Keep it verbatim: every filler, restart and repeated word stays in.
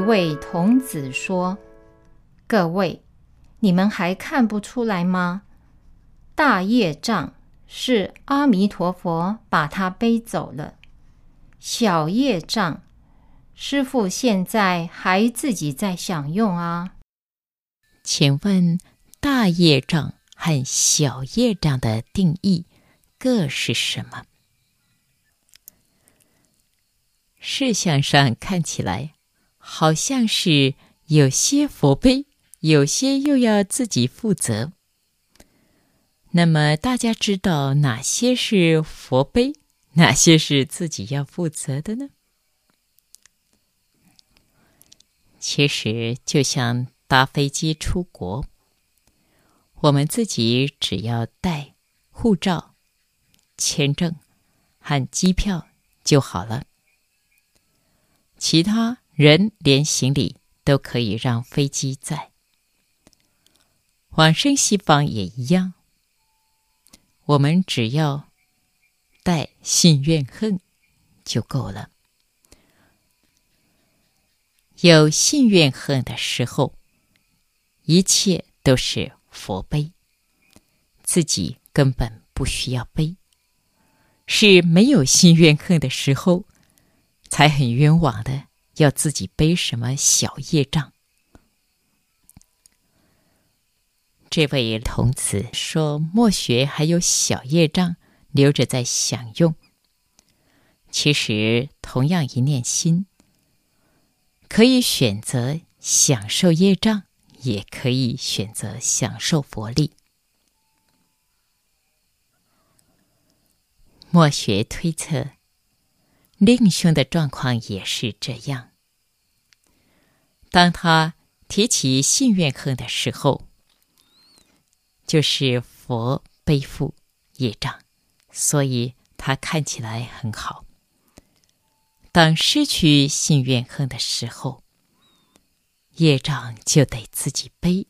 位童子说：各位，你们还看不出来吗？大业障是阿弥陀佛把它背走了，小业障师父现在还自己在享用啊。 请问大业障和小业障的定义各是什么？事项上看起来好像是有些佛背，有些又要自己负责。那么大家知道哪些是佛背，哪些是自己要负责的呢？其实就像搭飞机出国，我们自己只要带护照、签证和机票就好了，其他人连行李都可以让飞机载。往生西方也一样，我们只要带信愿恨就够了。有信愿恨的时候，一切都是佛背，自己根本不需要背。是没有信愿恨的时候，才很冤枉的要自己背什么小业障。这位童子说末学还有小业障留着在享用，其实同样一念心，可以选择享受业障，也可以选择享受佛力。末学推测令兄的状况也是这样，当他提起信愿恨的时候，就是佛背负业障，所以他看起来很好。当失去信愿恨的时候，业障就得自己背，